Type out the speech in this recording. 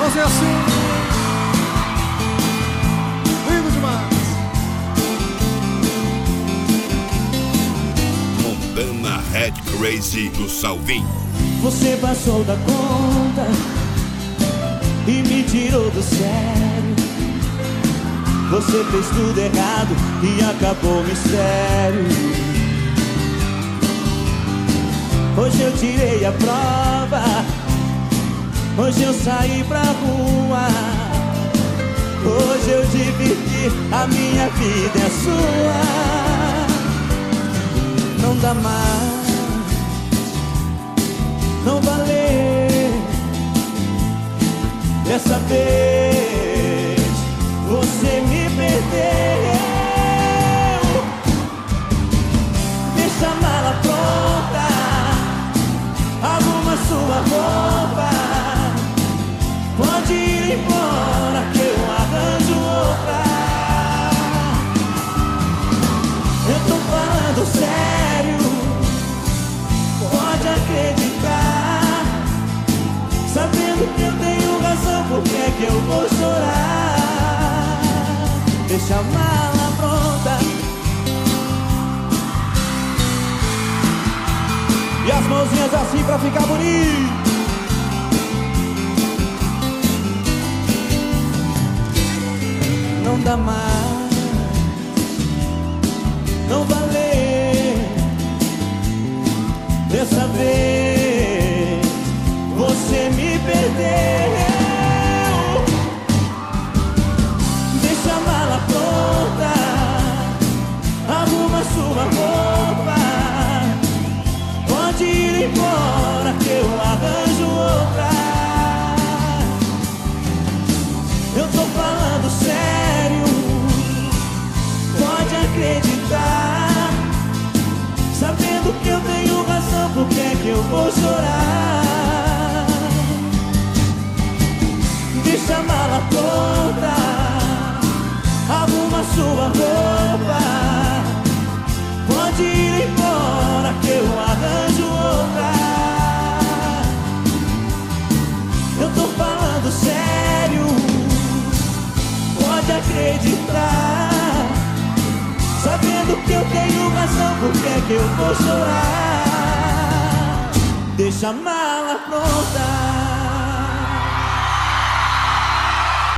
fazer assim. Lindo demais. Montana Red Crazy do Salvin. Você passou da conta e me tirou do sério. Você fez tudo errado e acabou o mistério. Hoje eu tirei a prova, hoje eu saí pra rua, hoje eu dividi, a minha vida é sua. Não dá mais, não valeu. Dessa vez você me perdeu. Deixa a mala pronta, arruma sua roupa, pode ir embora que eu arranjo outra. Eu tô falando sério, pode acreditar. Sabendo que eu tenho razão, por que é que eu vou chorar? Deixa a mala pronta e as mãozinhas assim pra ficar bonito. Não dá mais, não valeu. Dessa vez você me perdeu. Deixa a mala pronta, arruma sua roupa, pode ir embora que eu arranjo outra. Eu tô falando sério, pode acreditar. Sabendo que eu tenho razão, por que é que eu vou chorar? Deixa a mala pronta, arruma sua roupa, pode ir embora que eu arranjo outra. Eu tô falando sério, pode acreditar. Sabendo que eu tenho razão, por que é que eu vou chorar? Deixa a mala pronta.